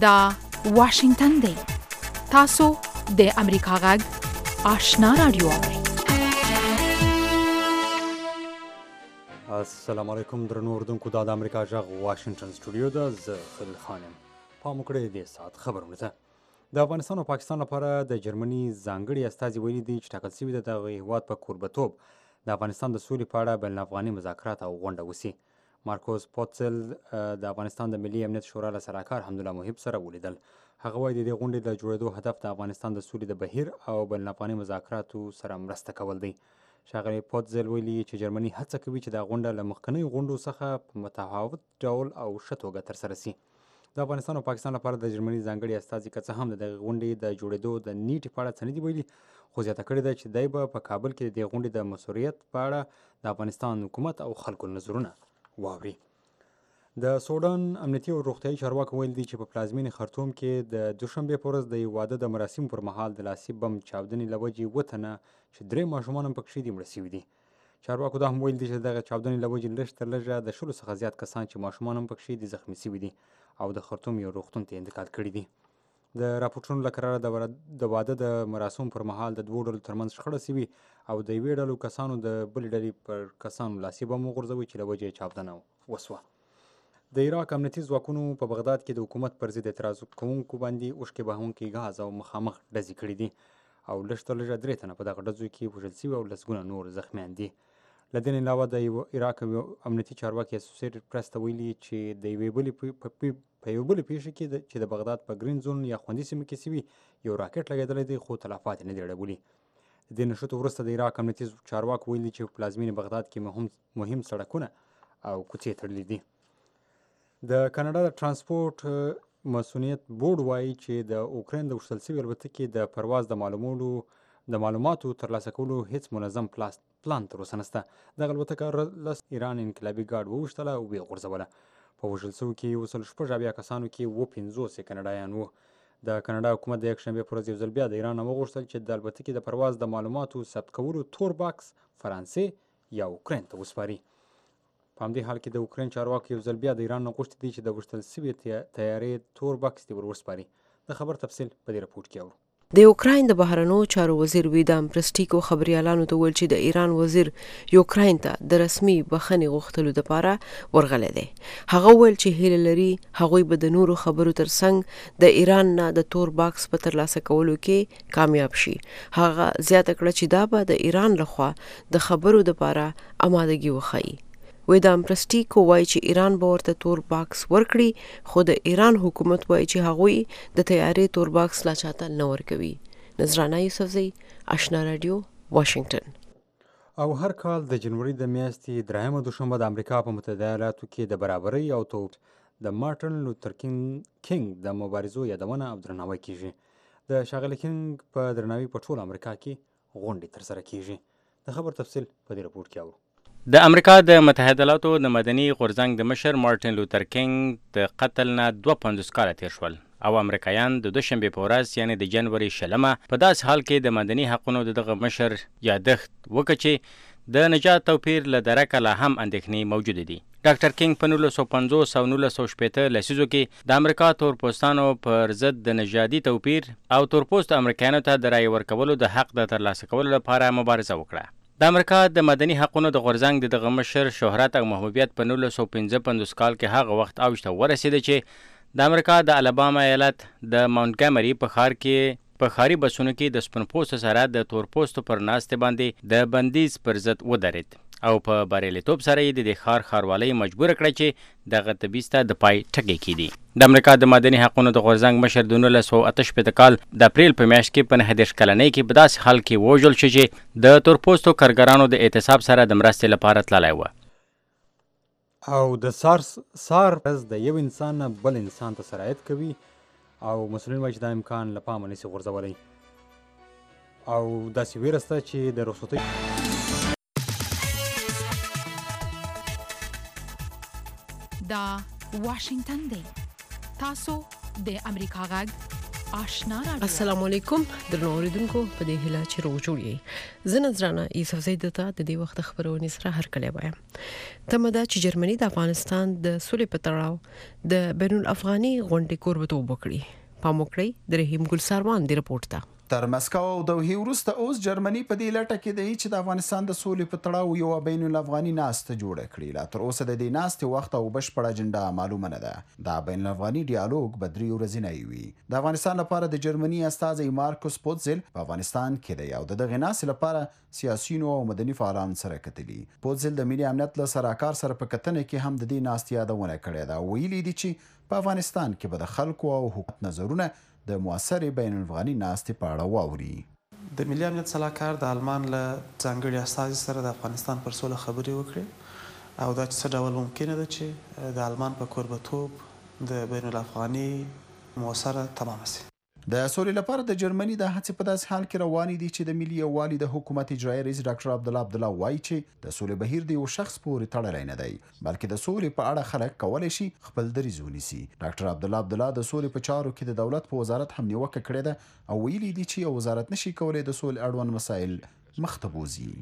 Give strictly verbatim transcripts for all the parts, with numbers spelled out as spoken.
دا واشنگتن دی. تاسو د امریکا غږ آشنا رادیو اورئ. السلام علیکم درنو اردوونکو، دا د امریکا غږ واشنگټن سټوډیو ده. زه خلیل خان یم. پام وکړئ دې ساعت خبرونه ته. د افغانستان او پاکستان لپاره د جرمني ځانګړي استازي ویلي دي چې ټاکل شوي ده دغه هېواد په کوربهتوب د افغانستان د سولې په اړه بین الافغاني مذاکرات او غونډه وسي. مارکوس پوتسل د افغانستان د ملي امنیت شورا له سلاکار حمدالله محب سره ولیدل. هغه وایي د دې غونډې د جوړېدو هدف د افغانستان د سولې د بهیر او بین الافغاني مذاکراتو سره مرسته کول دی. ښاغلی پوتسل ویلي چې جرمني هڅه کوي چې دا غونډه له مخکنیو غونډو څخه په متفاوت ډول او ښه توګه ترسره سي. د افغانستان او پاکستان لپاره د جرمني ځانګړي استازي که څه هم د دغې غونډې د جوړېدو د نیټې په اړه څه نه دي ویلي، خو زیاته کړې ده چې دی به په کابل کې د دې غونډې د مسؤلیت په اړه د افغانستان حکومت او خلکو نظرونه واوري. د سوډان امنیتي او روغتیایي چارواکو ویل دي چې په پلازمینې خرطوم کې د دوشنبې په ورځ د یو واده د مراسمو پر مهال د لاسي بم چاودنې له وجې اووه تنه چې درې ماشومان هم پکښې دي مړه شوي دي. چارواکو دا هم ویل دي چې دغه چاودنې له وجې لږ تر لږه د شلو څخه زیات کسان چې ماشومان هم پکښې دي زخمي شوي دي او د خرطوم یو روغتون ته انتقال کړي دي. د راپورټونو له قراره د واده د مراسمو پر مهال د دوو ډلو ترمنځ شخړه شوي او د یوې ډلو کسانو د بلې ډلې پر کسانو لاسي بم وغورځوي چې له وجې یې چاودنه وسوه. د عراق امنیتي ځواکونو په بغداد کې د حکومت پر ضد اعتراض کوونکو باندې اوښکې بهونکي ګاز او مخامخ ډزې کړي دي او لږ تر لږه درې تنه په دغه ډزو کې وژل شوي او لسګونه نور زخمیان دي. له دې نه علاوه د عراق امنیتي چارواکي اسوسییټډ پریس ته ویلي چې د یوې بلې په یوه بلې پیښه کې چې د بغداد په ګرین زون یا خوندي سیمه کې شوي یو راکټ لګېدلی دی خو تلفات یې نه دي اړولي. د دې نښتو وروسته د عراق امنیتي چارواکو ویلي چې په پلازمینې بغداد کې مهم مهم سړکونه او کوڅې تړلي دي. د کاناډا د ترانسپورټ مسؤلیت بورډ وایي چې د اوکراین د وشتل شوي الوتکې د پرواز د معلومولو د معلوماتو ترلاسه کولو هیڅ منظم پلان تر اوسه نشته. دغه الوتکه لس ایران انقلابي ګارډ وویشتله او ویې غورځوله. په وژل شوو کې یو سل شپږ اویا کسانو کې اووه پنځوس یې کاناډایان وو. د کاناډا حکومت د یکشنبې په ورځ یو ځل بیا د ایران نه وغوښتل چې د الوتکې د پرواز د معلوماتو ثبت کولو تور باکس فرانسې یا اوکراین ته وسپاري. په همدې حال کې د اوکراین چارواکو یو ځل بیا د ایران نه غوښتي دي چې د وژل شوي طیارې تور باکس دې ور وسپاري. د خبر تفصیل په دې راپورټ کې اورو. د اوکراین د بهرنیو چارو وزیر ویدام پرسټیکو خبريالانو ته ویل چې د ایران وزیر یوکراین ته د رسمي بخښنې غوښتلو لپاره ورغلی دی. هغه ویل چې هیله لري هغوی به د نورو خبرو ترڅنګ د ایران نه د تور باکس په ترلاسه کولو کې کامیاب شي. هغه زیاته کړه چې دا به د ایران لخوا د خبرو لپاره آمادګي وښيي. ویدام پرسټیکو وایي چې ایران به ورته تور باکس ورکړي خو د ایران حکومت وایي چې هغوی د طیارې تور باکس لا چاته نه ورکوي. نذرانه یوسفزۍ، آشنا رادیو، واشنگټن. او هر کال د جنوري د میاشتې درېیمه دوشنبه د امریکا په متحده ایالاتو کې د برابرۍ او توپ د مارټن لوتر کینګ د مبارزو یادونه او درناوی کیږي. د ښاغلي کینګ په درناوي په ټول امریکا کې غونډې ترسره کیږي. د خبر تفصیل په دې راپورټ کې اورو. د امریکا د متحده ایالاتو د مدني غورځنګ د مشر مارټن لوتر کینګ د قتل نه دوه پنځوس کاله تیر شول او امریکایان د دوشنبې په ورځ یعنې د جنوري شلمه په داسې حال کې د مدني حقونو د دغه مشر یادښت وکړه چې د نژاد توپیر له درکه لا هم اندېښنې موجودې دي. ډاکټر کینګ په نولس سوه پنځوس او نولس سوه شپېته لسیزو کې د امریکا تورپوستانو پر ضد د نژادي توپیر او تورپوستو امریکایانو ته د رایې ورکولو د حق د ترلاسه کولو لپاره مبارزه وکړه. د امریکا د مدني حقونو د غورځنګ د دغه مشر شهرت او محبوبیت په نولس سوه پنځه پنځوس کال کې هغه وخت اوج ته ورسېده چې د امریکا د الاباما ایالت د ماونټګمري په ښار کې په ښاري بسونو کې د سپین پوستو سره د تور پوستو پر ناستې باندې د بندیز پر ضد ودرېد او په بریالیتوب سره یې د دې ښار ښاروالۍ مجبوره کړه چې دغه تبعیض ته د پای ټکی کیږدي. د امریکا د مدني حقونو د غورځنګ مشر د نولس سوه اته شپېته کال د اپریل په میاشت کې په نهه دېرش کلنۍ کې په داسې حال کې ووژل شو چې د تورپوستو کارګرانو د اعتصاب سره د مرستې لپاره تللی و. او د سارس سار د یو انسان نه بل انسان ته سرایت کوي او مسؤلین وایي چې دا امکان له پامه نشي غورځولی او داسې ویره شته چې د رخصتۍ دا واشنگتن دی. تاسو د امریکا غږ آشنا رادیو. السلام علیکم درنو اوریدونکو، په دې هیله چې روغ جوړ یې. زه نذرانه یوسفزۍ درته د دې وخت خبرونې سره هرکلی وایم. تمه ده چې جرمني د افغانستان د سولې په تړاو د بین الافغاني غونډې کوربتوب وکړي. پام وکړئ د رحیم ګل ساروان دی رپورټ ته. تر مسکو او دوحې وروسته اوس جرمني په دې لټه کې دی چې د افغانستان د سولې په تړاو یو بین الافغاني ناسته جوړه کړي. لا تر اوسه د دې ناستې وخت او بشپړه اجنډا معلومه نه ده. دا بین الافغاني ډیالوګ به درې ورځنی وي. د افغانستان لپاره د جرمني استازی مارکوس پوتزل په افغانستان کې دی او د دغې ناستې لپاره سیاسیونو او مدني فعالان سره کتلي. پوتزل د ملي امنیت له سراکار سره په کتنه کې هم د دې ناستې یادونه کړې ده. ویلي دي چې په افغانستان کې به د خلکو او حکومت نظرونه د موثرې بین الافغاني ناستې په اړه واوري. د ملي امنیت سلاکار د آلمان له ځانګړي استازي سره د افغانستان پر سوله خبرې وکړې او دا چې څه ډول ممکنه ده چې د آلمان په کوربتوب د بین الافغاني موثره تمامه شي. د سولې لپاره د جرمني د هڅې په داسې حال کې روانې دي چې د ملي یووالي د حکومت اجرایي رئیس ډاکټر عبدالله عبدالله وایي چې د سولې بهیر د یو شخص پورې تړلی نه دی بلکې د سولې په اړه خلک کولی شي خپل دریځ ونیسي. ډاکټر عبدالله عبدالله د سولې په چارو کې د دولت په وزارت هم نیوکه کړې ده او ویلي دي چې یو وزارت نشي کولی د سولې اړوند مسایل مخ ته بوځي.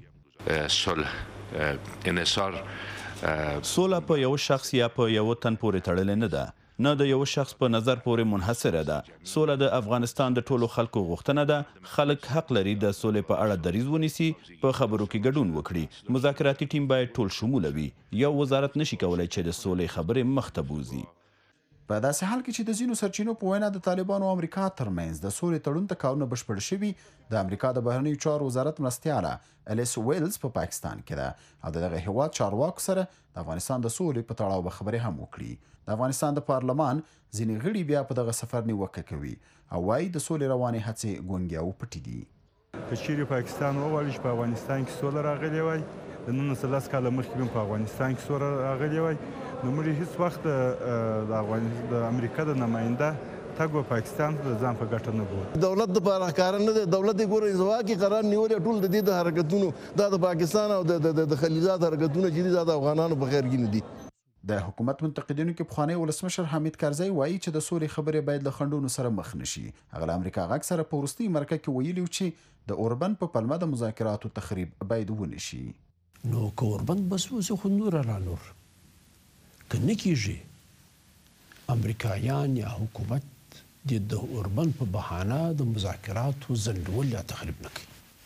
سوله په یو شخص یا په یو تن پورې تړلې نه ده، نه د یو شخص په نظر پورې منحصره ده. سوله د افغانستان د ټولو خلکو غوښتنه ده. خلک حق لري د سولې په اړه دریځ ونیسي، په خبرو کې ګډون وکړي. مذاکراتي ټیم باید ټول شموله وي. یو وزارت نشي کولای چې د سولې خبرې مخ ته بوځي. په داسې حال کې چې د ځینو سرچینو په وینا د طالبانو او امریکا ترمنځ د سولې تړون ته کارونه بشپړ شوي، د امریکا د بهرنیو چارو وزارت مرستیاله الیس ویلز په پا پاکستان کې ده او د دغه هیواد چارواکو سره د افغانستان د سولې په تړاو به خبرې هم وکړي. د افغانستان د پارلمان ځینې غړي بیا په دغه سفر نیوکه کوي او وایي د سولې روانې هڅې ګونګې او پټې دي. که چیرې پاکستان وغواړي چې په افغانستان کې سوله راغلې وای، د نولس سلس کاله مخکې هم په افغانستان کې سوله راغلې وای، نو موږ هیڅ وخت د افغانستان د امریکا د نماینده تګ به پاکستان ته د ځان په ګټه نه بولي. دولت دپاره ښکاره نه دی. دولت یې ګوره انزوا کې قرار نیولی ټول د دې د حرکتونو دا د پاکستان او د خلیجات حرکتونه چې دي دا د افغانانو په خیر کې نه دي. د حکومت منتقدینو کې پخوانی ولسمشر حمید کرزی وایي چې د سولې خبرې باید له خنډونو سره مخ نشي. هغه له امریکا غږ سره په وروستۍ مرکه کې ویلي چې د اوربن په پلمه د مذاکراتو تخریب باید ونشي. نو که اوربن بس وسو خو نور را نور که نه کیږي امریکایان یا حکومت د اوربن په بهانه د مذاکراتو ځنډول یا تخریب نه کوي.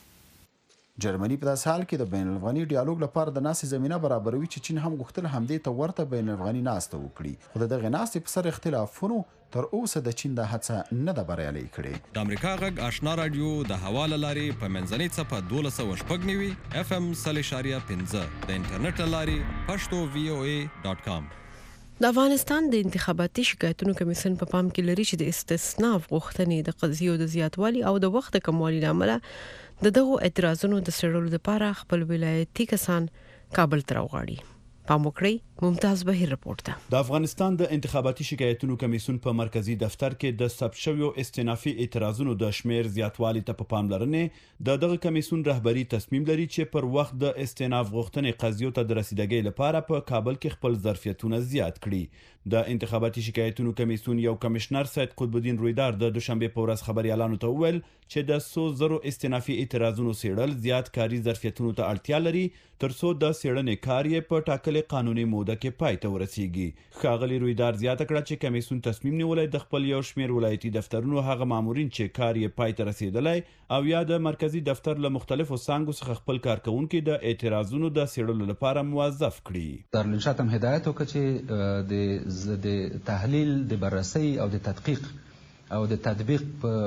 جرمني په داسې حال کې د بین الافغاني ډیالوګ لپاره د ناستې زمینه برابروي چې چین هم غوښتل همدې ته ورته بین الافغاني ناسته وکړي، خو د دغې ناستې په سر اختلافونو تر اوسه د چین د هڅه نه ده بریالۍ کړې. د امریکا غږ آشنا رادیو د هوا له لارې په منځنۍ څپه دولس سوه شپږ نوي اف ام سل اشاریه پنځه د انټرنیټ له لارې پښتو وی او ای ډاټ کام. د افغانستان د انتخاباتي شکایتونو کمیسیون په پام کې لري چې د استثناء غوښتنې د قضیو د زیاتوالي او د وخت کموالي لامل د دغو اعتراضونو د څېړلو لپاره خپل ولایتي کسان کابل ته راوغواړي. پام وکړئ ممتاز بهیر رپورټ ده. د افغانستان د انتخاباتي شکایتونو کمیسیون په مرکزی دفتر کې د ثبت شویو استنافي اعتراضونو د شمیر زیاتوالي ته په پاملرنې د دغه کمیسیون رهبری تصمیم لري چې پر وخت د استناف غوښتنې قضیو ته د رسیدګۍ لپاره په کابل کې خپل ظرفیتونه زیات کړي. د انتخاباتي شکایتونو کمیسیون یو کمشنر سید قطب الدین رویدار د دوشنبه په ورځ خبريالانو ته وویل چې د څو زرو استنافي اعتراضونو څېړل زیات کاري ظرفیتونو ته اړتیا لري ترڅو د څېړنې کار یې په ټاکلې قانوني موده کې پای ته ورسیږي. ښاغلي رویدار زیاته کړه چې کمیسیون تصمیم نیولی د خپل یو شمېر ولایتي دفترونو هغه مامورین چې کار یې پای ته رسیدلی او یا د مرکزی دفتر له مختلفو څانګو څخه خپل کارکوونکي د اعتراضونو د څېړلو لپاره موظف کړي. دارالانشات هم هدایت وکړه چې د د تحلیل د بررسۍ او د تدقیق او د تطبیق په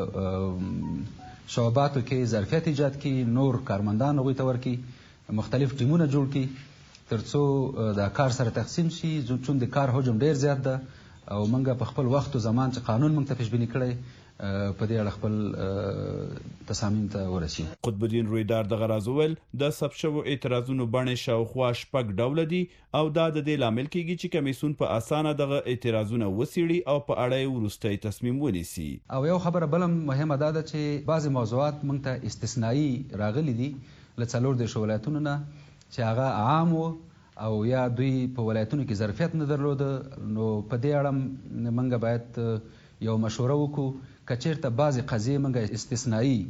شعباتو کې ظرفیت ایجاد کړي، نور کارمندان هغوی ته ورکړي، مختلف ټیمونه جوړ کړي ترڅو د کار سره تقسیم شي، چون د کار حجم ډیر زیات ده او موږ په خپل وخت او زمان چې قانون موږ ته پیشبیني کړی په دې اړه خپل تصامیم ته ورسي. قطب الدین رویدار دغه راز وویل د ثبت شوو اعتراضونو بڼې شاوخوا شپږ ډوله دي او دا د دې لامل کیږي چې کمیسیون په اسانه دغه اعتراضونه وڅېړي او په اړه یې وروستی تصمیم ونیسي. او یو خبره بل مهمه دا ده چې بعضې موضوعات موږ ته استثنایی راغلي دي له څلور دېرشو ولایتونو نه چې هغه عام و او یا دوی په ولایتونو کې ظرفیت نه درلوده، نو په دې اړه موږ باید یو مشوره وکړو که چیرته بعضې قضیې موږ استثنایی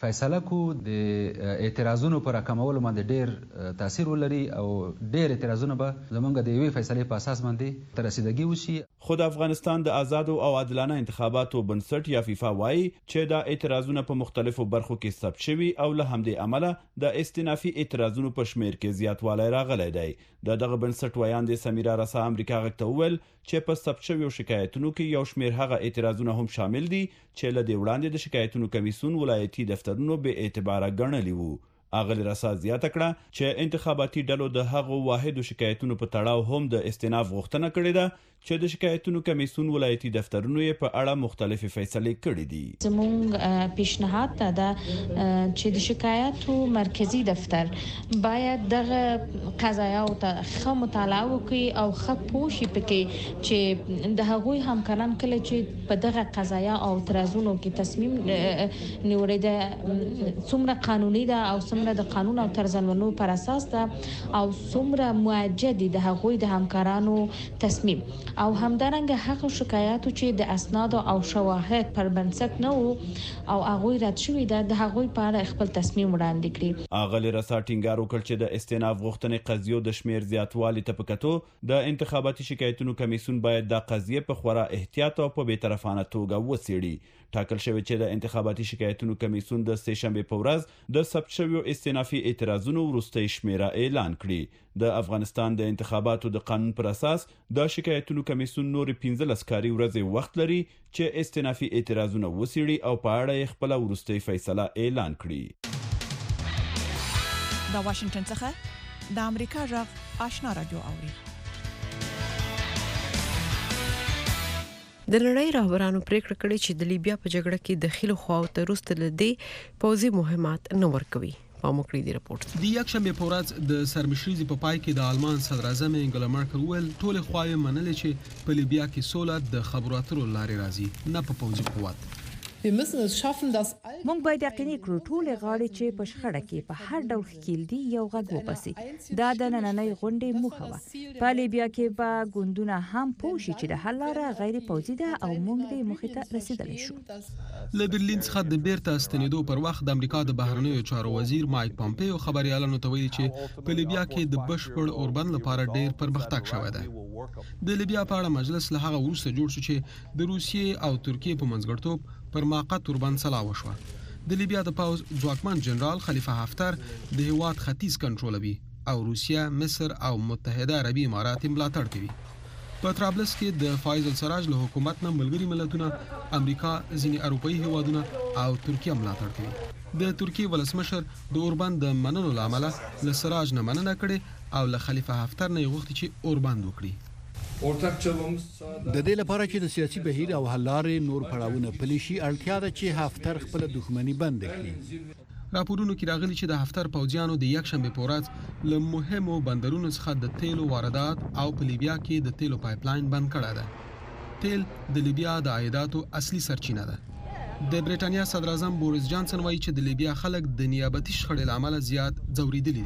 فیصله کو د اعتراضونو پر راکمولو باندې ډیر تاثیر ولري او ډیر اعتراضونه به زمونږ د یوې فیصلې په اساس باندې تر رسیدګي وشي. خو د افغانستان د آزادو او عادلانه انتخاباتو بنسټ یا فیفا وایي چې دا اعتراضونه په مختلفو برخو کې ثبت شوي او له همدې امله د استنافي اعتراضونو په شمیر کې زیاتوالی راغلی دی. د دغه بنسټ ویاندې سمیرا رسا امریکا غږ ته وویل چې په ثبت شویو شکایتونو کې یو شمیر هغه اعتراضونه هم شامل دي چې له دې وړاندې د شکایتونو کمیسیون ولایتي دفترونو بې اعتباره ګڼلي وو. اغلی رسا زیاته کړه چې انتخاباتي ډلو د هغو واحدو شکایتونو په تړاو هم د استئناف غوښتنه کړې ده چې د شکایتونو کمیسیون ولایتي دفترونو یې په اړه مختلفې فیصلې کړې دي. زموږ پیشنهاد ته ده چې د شکایاتو مرکزی دفتر باید دغه قضایاو ته ښه مطالعه وکړي او ښه پوه شي پکې چې د هغوی همکاران کله چې په دغه قضایا او اعتراضونو کې تصمیم نیولې ده څومره قانوني ده او څومره د قانون او طرزالعملونو پر اساس ده او څومره موجه دي د هغوی د همکارانو تصمیم او همدارنګه هغه شکایاتو چې د اسناد او شواهد پر بنسټ نه وو او هغوی رد شوي ده د هغوی په اړه خپل تصمیم وړاندې کړي. اغلی رسا ټینګار وکړ چې د استئناف غوښتنې قضیو د شمیر زیاتوالي ته په کتو د انتخاباتي شکایتونو کمیسیون باید دا قضیه په خورا احتیاط او په بی‌طرفانه توګه وڅېړي. ټاکل شوی چې د انتخاباتي شکایتونو کمیسیون د سه شنبه په ورځ د ثبت شویو استئنافي اعتراضونو وروستۍ شمیره اعلان کړي. د افغانستان د انتخاباتو د قانون پر اساس د شکایتونو کمیسیون نور پنځلس کاري ورځې وخت لري چې استئنافي اعتراضونه وڅېړي او په اړه یې خپله وروستۍ فیصله اعلان کړي. د واشنگټن څخه د امریکا غږ آشنا رادیو اوري. د نړۍ رهبرانو پریکړه کړې چې د لیبیا په جګړه کې داخلي خواو ته وروسته لدې پوځي مهمات نه ورکوي. پاموکړي دی رپورت. د یکشنبه په ورځ د سرمشريزي په پای کې د آلمان صدر اعظم انګلا مارکل ویل ټول خواوې منلې چې په لیبیا کې سوله د خبرو اترو لارې راځي نه په پوځي قوت. مونږ باید یقیني کړو ټول غاړي چې په شخړه کې په هر ډول ښکیل دي یو غږ وباسي. دا د نننۍ غونډې موخه وه. په لیبیا کې به ګوندونه هم پوه شي چې د حل لاره غیر پوځي ده او موږ دې موخې ته رسیدلی شو. له برلین څخه د بیرته ستنېدو پر وخت د امریکا د بهرنیو چارو وزیر مایک پامپیو خبريالانو ته ویلي چې په لیبیا کې د بشپړ اوربند لپاره ډېر پرمختګ شوی دی. د لیبیا په اړه مجلس له هغه وروسته جوړ شو چې د روسیې او ترکیې په منځګړتوب پر موقت اوربند سلا وشوه. د لیبیا د پاوز ځواکمن جنرال خلیفه حفتر د هیواد ختیځ کنټرولوي او روسیا، مصر او متحده عربي امارات ملاتړ کوي. په طرابلس کې د فایز السراج له حکومت نه ملګري ملتونه، امریکا، ځینې اروپایي هیوادونه او ترکیه ملاتړ کوي. د ترکیې ولسمشر د اوربند د منلو لامل له سراج نه مننه کړې او له خلیفه حفتر نه غوښتي چې اوربند وکړي. د دې لپاره چې د سیاسي بهیر او حل لارې نور پړاوونه پلي شي اړتیا ده چې حفتر خپل دښمني بند کړي. راپورونو کې راغلي چې د حفتر پوځیانو د یکشنبه په ورځ له مهمو بندرونو څخه د تیلو واردات او په لیبیا کې د تیلو پایپلاین بند کړی دی. تیل د لیبیا د عایداتو اصلي سرچینه ده. د بریټانیا صدر اعظم بوریس جانسن وایي چې د لیبیا خلک د نیابتي شخړې له امله زیات ځورېدلي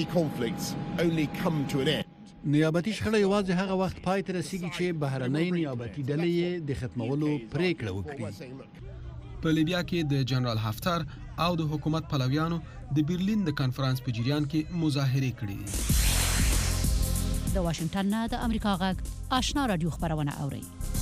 دي. نیابتي شخړه یوازې هغه وخت پای ته رسیږي چې بهرنۍ نیابتي ډلې یې د ختمولو پریکړه وکړي. په لیبیا کې د جنرال حفتر او د حکومت پلویانو د برلین د کانفرنس په جریان کې مظاهرې کړې دي. د واشنگټن نه د امریکا غږ آشنا رادیو خبرونه اوري.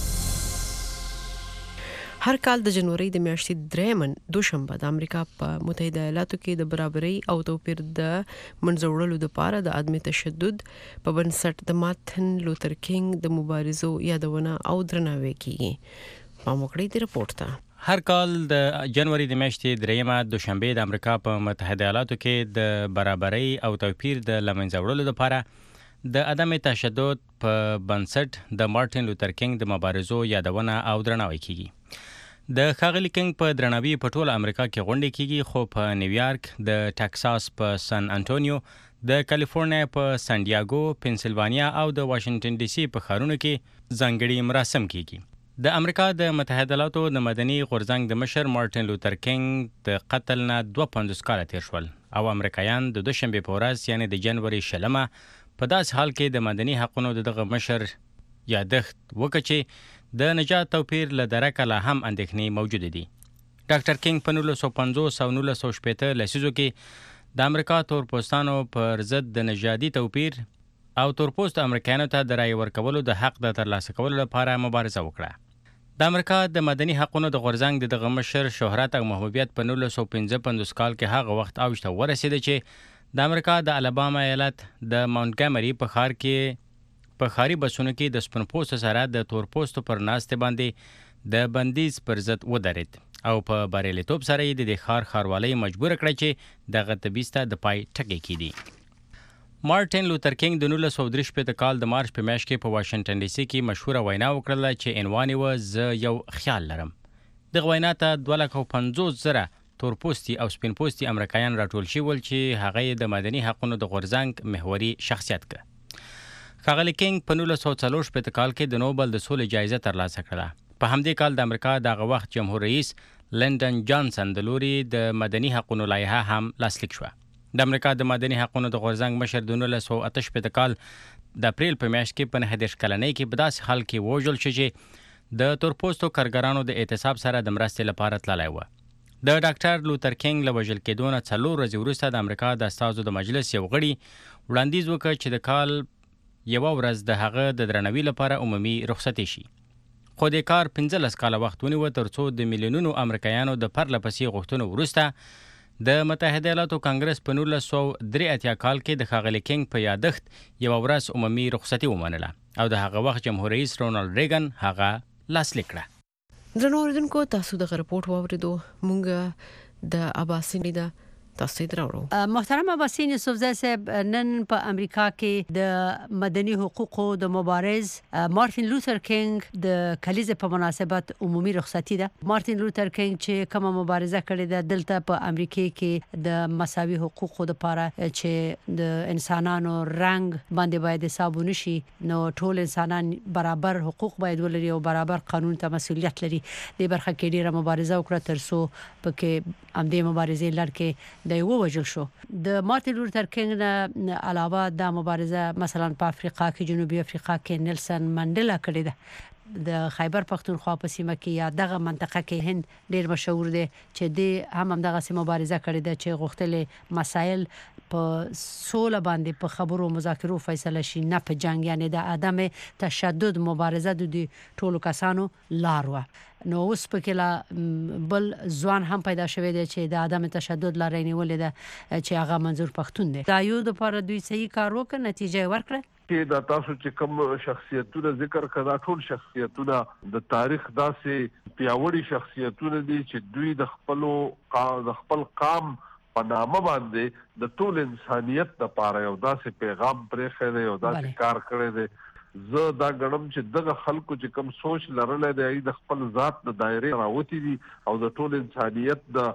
هر کال د جنوري د میاشتې درېمن دوشنبه د امریکا په متحده ایالاتو کې د برابرۍ او توپیر د منځوړلو لپاره د عدم تشدد په بنسټ د مارټن لوتر کینګ د مبارزو یادونه او درناوی کیږي. پاموکړي دی رپورت ته. هر کال د جنوري د میاشتې دریمه دوشنبه د امریکا په متحده ایالاتو کې د برابرۍ او توپیر د لمنځه وړلو لپاره د عدم تشدد په بنسټ د مارټن لوتر کینګ د مبارزو یادونه او درناوی کیږي. د ښاغلي کینګ په درناوي په ټوله امریکا کې غونډې کیږي، خو په نیویارک، د ټکساس په سن انټونیو، د کالیفورنیا په سان ډیاګو، پنسلوانیا او د واشنگټن ډي سي په ښارونو کې ځانګړي مراسم کیږي. د امریکا د متحده ایالاتو د مدني غورځنګ د مشر مارټن لوتر کینګ د قتل نه دوه پنځوس کاله تیر شول او امریکایان د دوشنبه په ورځ یعنی د جنوري شلمه په داس حال کې د مدني حقوقو د دغه مشر یادښت وکړي چې د نجات توپیر له درکه لا هم اندېښنې موجود دي. ډاکټر کینګ په نولس سوه پنځوس او نولس سوه شپېته لسیزو کې د امریکا تورپوستانو پر ضد د نژادي توپیر او تورپوست امریکایانو ته د رایې ورکولو د حق د ترلاسه کولو لپاره مبارزه وکړه. د امریکا د مدني حقونو د غورځنګ د دغه مشر شهرت او محبوبیت په نولس سوه پنځه پنځوس کال کې هغه وخت اوج ته ورسېده چې د امریکا د الاباما ایالت د ماونټګمري په ښار کې په ښاري بسونو کې د سپین پوستو سره د تور پوستو پر ناستې باندې د بندیز پر ضد ودرېد او په بریالیتوب سره یې د دې ښار ښاروالۍ مجبوره کړه چې دغه تبعیض ته د پای ټکی کېږدي. مارټین لوتر کینګ د نولس سوه درې شپېته کال د مارچ په میاشت کې په واشنګټن ډي سي کې مشهوره وینا وکړله چې عنوان یې و زه یو خیال لرم. دغه وینا ته دوه لکه پنځوس زره تورپوستي او سپین پوستي امریکایان راټول شوي ول چې هغه یې د مدني حقونو د غورځنګ محوري شخصیت کړ. ښاغلی کینګ په نولس سوه څلور شپېته کال کې د نوبل د سولې جایزه ترلاسه کړه. په همدې کال د امریکا دغه وخت جمهور رئیس لندن جانسن د لوري د مدني حقونو لایحه هم لاسلیک شوه. د امریکا د مدني حقونو د غورځنګ مشر د نولس سوه اته شپېته کال د اپریل په میاشت کې په نهه دېرش کلنۍ کې په داسې حال کې ووژل شو چې د تورپوستو کارګرانو د اعتصاب سره د مرستې لپاره تللی و. د ډاکټر لوتر کینګ له وژل کېدو نه څلور ورځې وروسته د امریکا د استازو د مجلس یو غړي وړاندیز وکړ چې د کال یوه ورځ د هغه د درناوي لپاره عمومي رخصتي شي. خو د کار پنځلس کاله وخت ونیوه تر څو د میلیونونو امریکایانو د پرله پسې غوښتنو وروسته د متحده ایالاتو کانګرس په نولس سوه درې اتیا کال کې د ښاغلي کینګ په یادښت یوه ورځ عمومي رخصتي ومنله او د هغه وخت جمهور رئیس رونالډ ریګن هغه لاسلیک کړه. درنو اوریدونکو تاسو دغه رپورټ واوریدو. موږ د اباسین د تاسو ته راوړو. محترم اباسین یوسفزی صاحب، نن په امریکا کې د مدني حقوقو د مبارز مارټین لوتر کینګ د کلیزې په مناسبت عمومي رخصتي ده. مارټین لوتر کینګ چې کومه مبارزه کړې ده دلته په امریکا کې د مساوي حقوقو لپاره چې د انسانانو رنگ باندې باید حساب ونشي، نو ټول انسانان برابر حقوق باید ولري او برابر قانون ته مسؤلیت لري. د برخه کې ډیره مبارزه وکړه تر څو پکې همدې مبارزې لړ کې د یو وجل شو. د مارټین لوتر کینګ نه علاوه د مبارزه مثلا په افریقا کې جنوبي افریقا کې نیلسن منډلا کړی ده. د خیبر پختونخوا په سیمه کې یا دغه منطقه کې هند ډیر مشهور دی چې د هم هم دغه سیمه مبارزه کړې ده چې غوښتل مسایل په سوله باندې په خبرو مذاکرو فیصله شي، نه په جنگ. یعنی د عدم تشدد مبارزه د ټولو کسانو لار و. نو اوس پکې لا بل ځوان هم پیدا شوی دی چې د عدم تشدد لارې نیولې ده چې هغه منظور پښتون دی. دا یو د لپاره دوی صحیح کار وکړ، نتیجه ورکړه. کې دا تاسو چې کوم شخصیتونه ذکر کړه ټول شخصیتونه د تاریخ داسې پیاوړي شخصیتونه دي چې دوی د خپل د خپل قام په نامه باندې د ټول انسانيت لپاره یو داسې پیغام پرې خره یو داسې کار کړی دی. زه دا غنم چې دغه خلکو چې کوم سوچ لرلې دی د خپل ذات د دایره راوتی دي او د ټول انسانيت د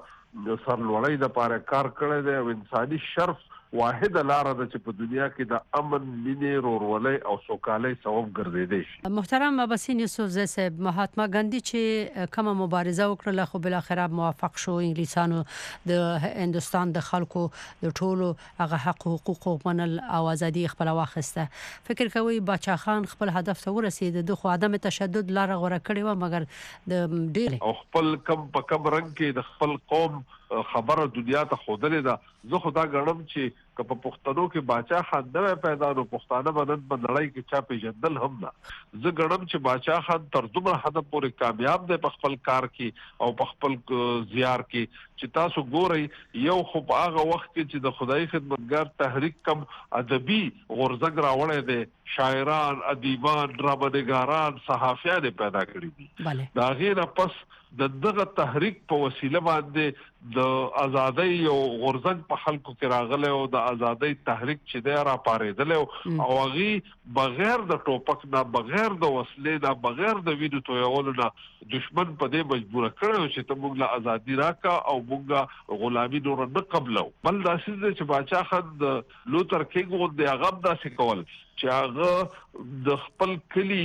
سرلوړۍ لپاره کار کړی دی او انساني شرف واحد لار ده چې په دنیا کې د امن، مینې، ورورولۍ او سوکالۍ سبب ګرځېدی شي. محترم اباسین یوسفزی صاحب، مهاتما ګاندی چې کومه مبارزه وکړه خو بل اخر موافق شو انګلیسانو د هندستان د خلکو د ټولو هغه حق او حقوق منل او ازادي خپل واخسته. فکر کوي باچا خان خپل هدف ته ورسید، د خو عدم تشدد لار غوړه کړی و، مګر د ډیر او خپل کم په کم رنگ کې د خپل قوم خبره دنیا ته خودلې ده. زه خدا غنم چې که په پښتنو کې باچا خان نه پیدا نو پښتانه بدن په لړۍ کې چا پیژندل هم نه. زه غنم چې باچا خان تر دومره حد پورې کامیاب دی په خپل کار کې او په خپل زیار کې چې تاسو ګورئ یو خو په هغه وخت کې چې د خدای خدمتګار تحریک کم ادبي غورځنګ راوړی دی، شاعران، ادیبان، ډرامه‌نګاران، صحافیان پیدا کړي دي. دا غیر پس د دغه تحریک په وسیله باندې د ازادۍ او غورځنګ په خلکو کې راغلی او د ازادۍ تحریک چې دی را پارېدلی او هغې بغیر د ټوپک نه، بغیر د وسلې نه، بغیر د وینو تویولو نه دشمن په دې مجبوره کړی چې ته موږ له ازادي راکړه او موږ غلامي نوره نه قبلو. بل داسې دی چې باچا خان د لوتر کینګ غوندې هغه هم داسې کول چې هغه د خپل کلي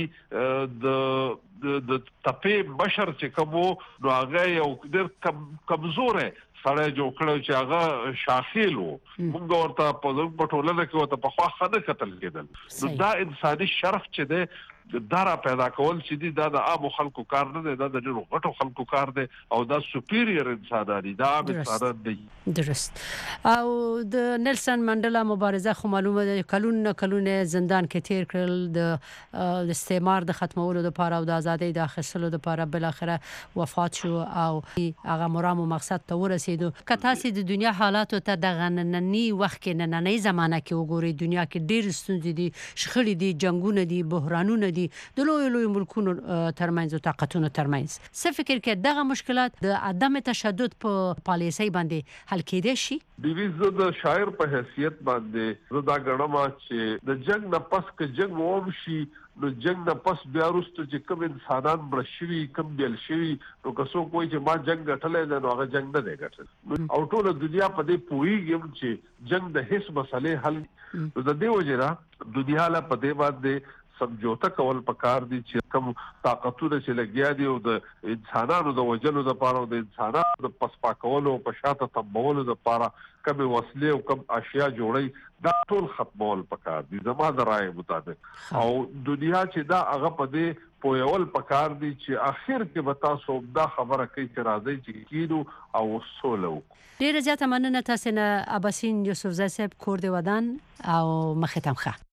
د د تپې مشر چې کوم نو هغه یو ډېر کم کمزوره سړی جوړ کړی چې هغه شاخیل و. موږ ورته په ټولنه کې ورته پخوا ښه نه کتل کېدل. نو دا انساني شرف چې دی دا را پیدا کول چې دي دا د عام خلکو کار نه دی، دا د ډېرو غټو خلکو کار دی او دا سوپیریر انسانان دي، دا عام انسانان دي. درست. او د نیلسن منډلا مبارزه خو معلومه ده کلونه کلونه زندان کې تیر کړل د استعمار د ختمولو لپاره او د ازادۍ د اخیستلو لپاره، بل اخره وفات شو او هغه مرام مقصد ته ورسېدو. که تاسو د دنیا حالاتو ته د نننی وخت کې نننی زمانه کې وګورئ، دنیا کې ډېر ستونزې دي، شخړې دي، جنگونه دي، بحرانونه دي د لوی لوی ملکونو ترمنځ او طاقتونو ترمنځ. څه فکر کې دغه مشکلات د عدم تشدد په پالیسۍ باندې حل کېدای شي؟ بیبي زه د شاعر په حیثیت باندې زه دا ګڼم چې د جنگ نه پس که جنگ ووم شي نو جنگ نه پس بیا وروسته چې کوم انسانان مړه شوي، کوم بیل شوي، نو که څوک وایي چې ما جنگ ګټلی دی نو هغه جنگ نه دی ګټلی او ټوله دنیا په دې پوهېږم چې جنگ د هیڅ مسلې حل نو د دې وجې نه دنیا له په دې باندې سمجوته کول پکار دي چې کوم طاقتونه چې لګیا دي او د انسانانو د وجلو لپاره او د انسانانو د پسپا کولو او په شاته تمبولو لپاره کوم وسلې او کوم اشیاء جوړي، دا ټول ختمول پکار دي زما د رائے مطابق. او دنیا چې دا هغه په دې پویول پکار دي چې اخر کې به تاسو دا خبره کوي چې راځي چې کینو او سوله وکړو. ډېره زیاته مننه تاسو نه اباسین یوسفزی صاحب، کور د ودان او مخې ته مخه.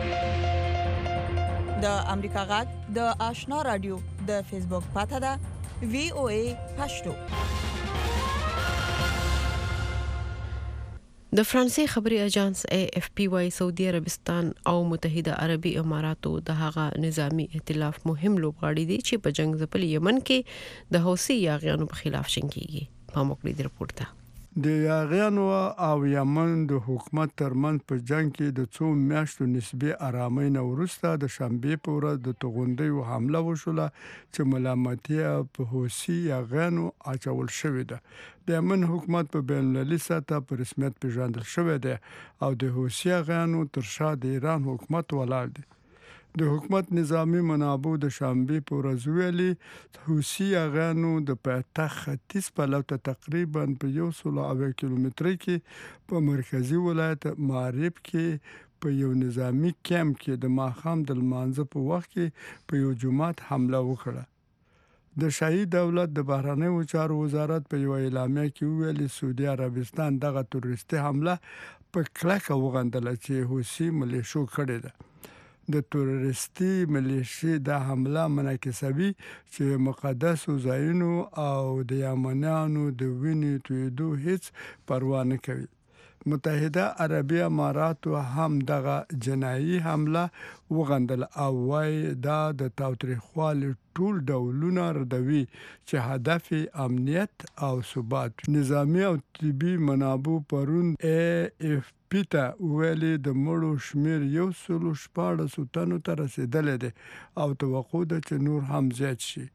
د امریکا غږ د آشنا رادیو د فیسبوک پاته ده وی او ای پښتو. د فرانسې خبري اژانس اے اف پی وايي سعودي عربستان او متحده عربي اماراتو د هغه نظامی ائتلاف مهم لوبغاړي دي چې په جنگ ځپل یمن کې د حوثي یاغیانو په خلاف جنگيږي. په موکړې د رپورت ته د یاغیانو او یمن د حکومت ترمنځ په جنگ کې د څو میاشتو نسبی آرامۍ نه وروسته د شنبه په ورځ د توغندیو حمله وشوله چې ملامتي په حوثي یاغیانو اچول شوې ده. د یمن حکومت په بین المللي سطح په رسمیت پیژندل شوی دی او د حوثي یاغیانو تر شا د ایران حکومت ولاړ دی. د حکومت نظامی منابع د شنبه په ورځ ویلي حوثي یاغیانو د پایتخت ختیځ پلوه ته تقریبا په یو سل او اویا کیلومترۍ کې په مرکزی ولایت معرب کې په یو نظامی کیمپ کې د ماښام د لمانځه په وخت کې په یو جماعت حمله وکړه. د شاهي دولت د بهرنیو چارو وزارت په یو اعلامیه کې ویلي سعودي عربستان دغه تروریستي حمله په کلکه وغندله چې حوثي ملیشو کړې ده. د تروریستي ملیشي د حمله منعکسوي چې مقدس ځایونو او د یمنیانو د وینې تویدو هیڅ پروا نه کوي. متحده عربي اماراتو هم دغه جنایي حمله وغندل او وايي دا د تاوتریخوالي ټول ډولونه ردوي چې هدف امنیت او ثبات. نظامی او طبي منابع پرون اے اف پیتا ویلي د مړو شمیر یو سل شپاړس تنو ته رسیدلی دی او توقع ده چې نور هم زیات شي.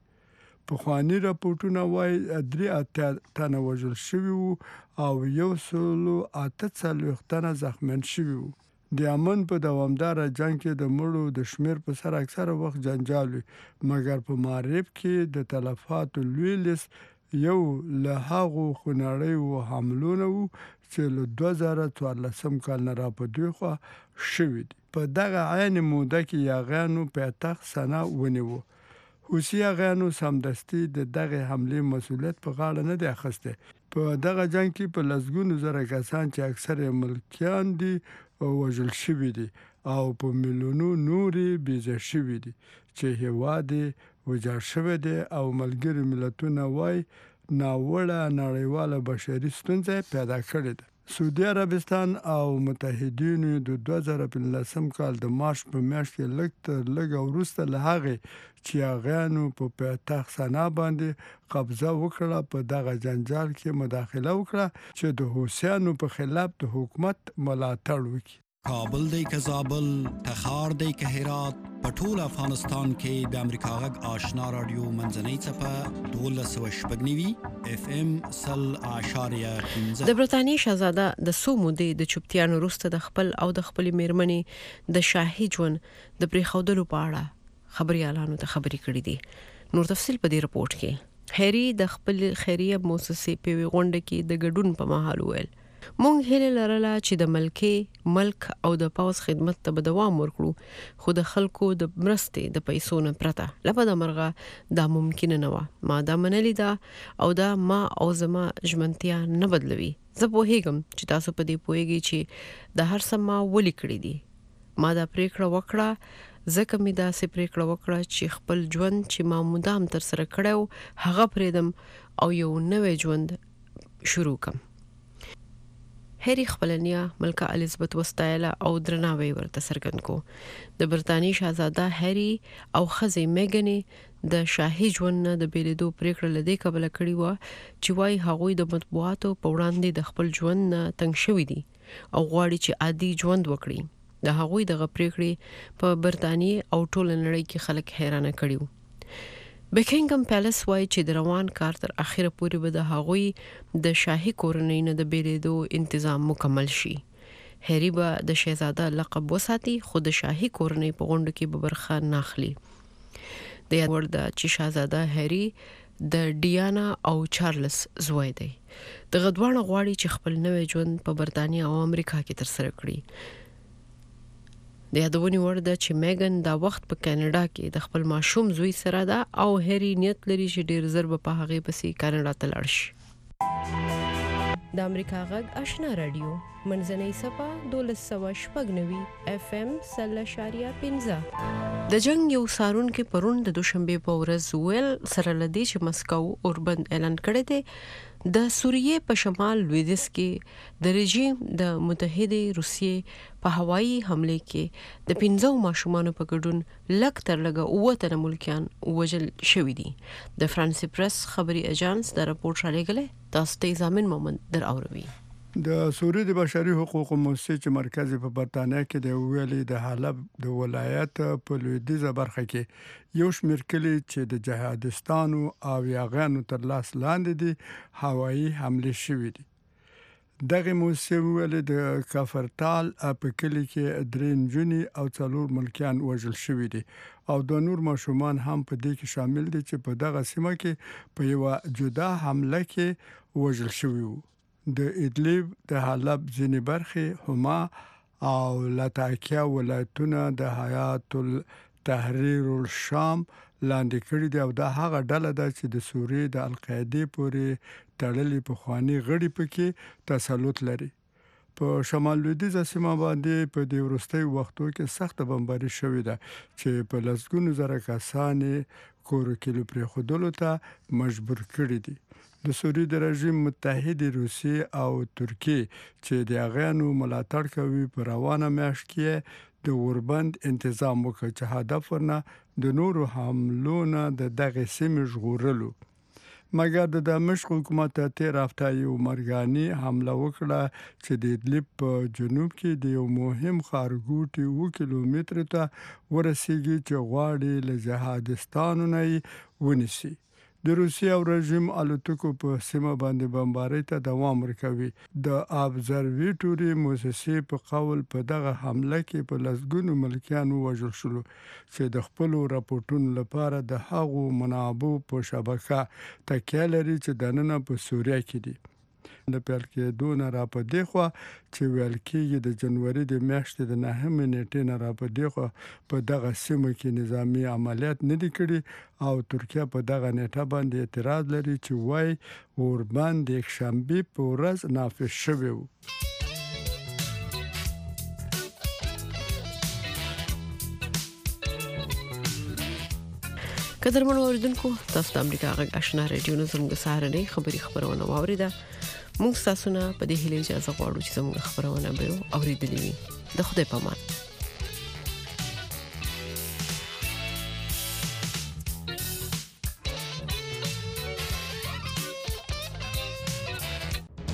پخواني راپورټونه وایي درې اتیا تنه وژل شوي وو او یو سل اته څلوېښت تنه زخمیان شوي وو. د یمن په دوامداره جنگ کې د مړو د شمیر په سر اکثره وخت جنجال وي، مګر په معرب کې د تلفاتو لوی لیست یو له هغو خونړیو حملونو وو چې له دوه زره څوارلسم کال نه را په دوی خوا شوي دي. په دغه عین موده کې یاغیانو پایتخت سنا ونیو. حوثي یاغیانو سمدستي د دغه حملې مسؤلیت په غاړه نه دی اخیستی. په دغه جنگ کې په لسګونو زره کسان چې اکثر ملکیان دي وژل شوي دي او په میلیونو نورې بېځای شوي دي چې هېواد یې ویجاړ شوی دی او ملګري ملتونه وایي ناوړه نړیواله بشري ستونزه پیدا کړې ده. سعودي عربستان او متحدینو د دوه زره پنځلسم کال د مارچ په میاشت کې لږ تر لږه وروسته له هغې چې یاغیانو په پایتخت سنا باندې قبضه وکړه په دغه جنجال کې مداخله وکړه چې د حوثیانو په خلاف د حکومت ملاتړ وکړي. کابل دی که زابل، تخار دی که هرات، په ټول افغانستان کې د امریکا غږ آشنا رادیو منځنۍ څپه دولس سوه شپږ نوي اف ام سل اعشاریه پنځه. د برتانیې شاهزاده د څو مودې د چوپتیا نه وروسته د خپل او د خپلې میرمنې د شاهي ژوند د پرېښودلو په اړه خبريالانو ته خبرې کړې دي. نور تفصیل په دې رپورت کې. هری د خپل خیریه موسسې په غونډه کې د ګډون په مهال ویل مونږ هیله لرله چې د ملکي ملک او د پاوز خدمت ته به دوام ورکړو خو د خلکو د مرستې د پیسو نه پرته لپاره مرغه دا ممکن نه و ما دا منلی دا او دا ما او زما ژمنتیا نه بدلوي زه په هیګم چې تاسو په دې پوهیږئ چې د هر څه ما ولي کړی دي ما دا پریکړه وکړه ځکه مې دا سې پریکړه وکړه چې خپل ژوند چې ما مدام تر سره کړو هغه پریدم او یو نوې ژوند شروع کړم هری خپلنیا ملکه الیزابت وستایله او درناوی ورته څرګند کو د برتانی شاهزاده هری او خزه میګنی د شاهي ژوند د بیلیدو پریکړه لدی قبل کړی و چې وای هغوی د مطبوعاتو په وړاندې د خپل ژوند تنگ شوی دي او غواړي چې عادي ژوند وکړي د هغوی د پریکړې په برتانی او ټول نړۍ کې خلک حیرانه کړیو بکینګم پیلس وای چې د روان کار تر اخره پورې به د هغوی د شاهي کورنۍ نه د بیلیدو تنظیم مکمل شي هری به د شهزاده لقب وساتي خو د شاهي کورنۍ په غونډه کې به برخه ناخلي د یاد ورده چې شهزاده هری د ډیانا او چارلز زوی دی د غدوانه غواړي چې خپل نوې ژوند په برتانیا او امریکا کې تر سره کړي د یادونې وړ ده چې میګن دا وخت په کاناډا کې د خپل ماشوم زوی سره ده او هری نیت لري چې ډیر زر به په هغه پسې کاناډا ته لاړ شي د امریکا غږ آشنا رادیو منځنۍ صفه دولس سوه شپږ نوي اف ام سل اشاریه پنځه د جنگ یو سارون کې پرون د دوشنبه په ورځ ویل سره لدی چې مسکو اوربند اعلان کړی دی د سوریې په شمال لویدیځ کې د رژیم د متحده روسیې په هوایي حمله کې د پنځو ماشومانو په ګډون لک تر لګه اوه تنه ملکیان وژل شوي دي د فرانسې پریس خبري اژانس د راپور شالېګله تاسو ته ځامن مومن در اوروي د سوریې د بشري حقوقو موسسې چې مرکز په برتانیا کې د ویلي د حلب د ولایت په لویدیځه برخه کې یو شمېر کلی چې د جهادستانو او یاغانو تر لاس لاندې دي هوایي حمله شوې دي دغه موسسې ویلي د کافرتال په کلی کې درې نجونې او څلور ملکیان وژل شوي دي او د نور ماشومان هم په دې کې شامل دي چې په دغه سیمه کې په یو جدا حمله کې وژل شوي وو د ادلیب د حلب ځینې برخې هما او لاتاکیا ولایتونه د حیات التحریر الشام لاندې کړي دي او دا هغه ډله ده چې د سوریې د القاعده پورې تړلې پخوانی غړي پکې تسلط لري په شمال لویدیځه سیمه باندې په دې وروستي وختو کې سخت بمباري شوې ده چې په لسګونو زره کسانې کور کلو پرې خودلو ته مجبور کړي دي د سوریې د رژیم متحده روسیې او ترکیه چې د هغانو ملاتړ کوي په روانه میاشت کې د اوربند تنظیم وکړ چې هدف ورنه د نورو حملو نه د دغه سیمې ژغورلو مګر د دمشق حکومت تیر هفته یو مرګاني حمله وکړه چې د ادلیب په جنوب کې د یو مهم ښارګوټي اوه کیلومتره ته ورسیږي چې غواړي له جهادستانو نه ونیسي د روسیې او رژیم الوتکو په سیمه باندې بمبارۍ ته دوام ورکوي د ابزرویټوري موسسې په قول په دغه حمله کې په لسګونو ملکیان وژل شول چې د خپل راپورټونو لپاره د هغو منابعو په شبکه تکیه لري چې دننه په سوریه کې دي د پیل کې دونه را په دی خو چې ویل کېږي د جنوري د میاشتې د نهمې نیټې نه را په دی خو په دغه سیمه کې نظامی عملیات نه دي کړي او ترکیه په دغه نیټه باندې اعتراض لري چې وای اوربند د یکشنبه په ورځ نافذ شوی و قدرمنو اوریدونکو تاسو د امریکا غږ آشنا رادیو نو زموږ سهارنۍ خبری خبرونه واوریده موږ تاسو نه په دې هیله اجازه غواړو چې زموږ خبرونه به اوریدلې وي د خدای په امان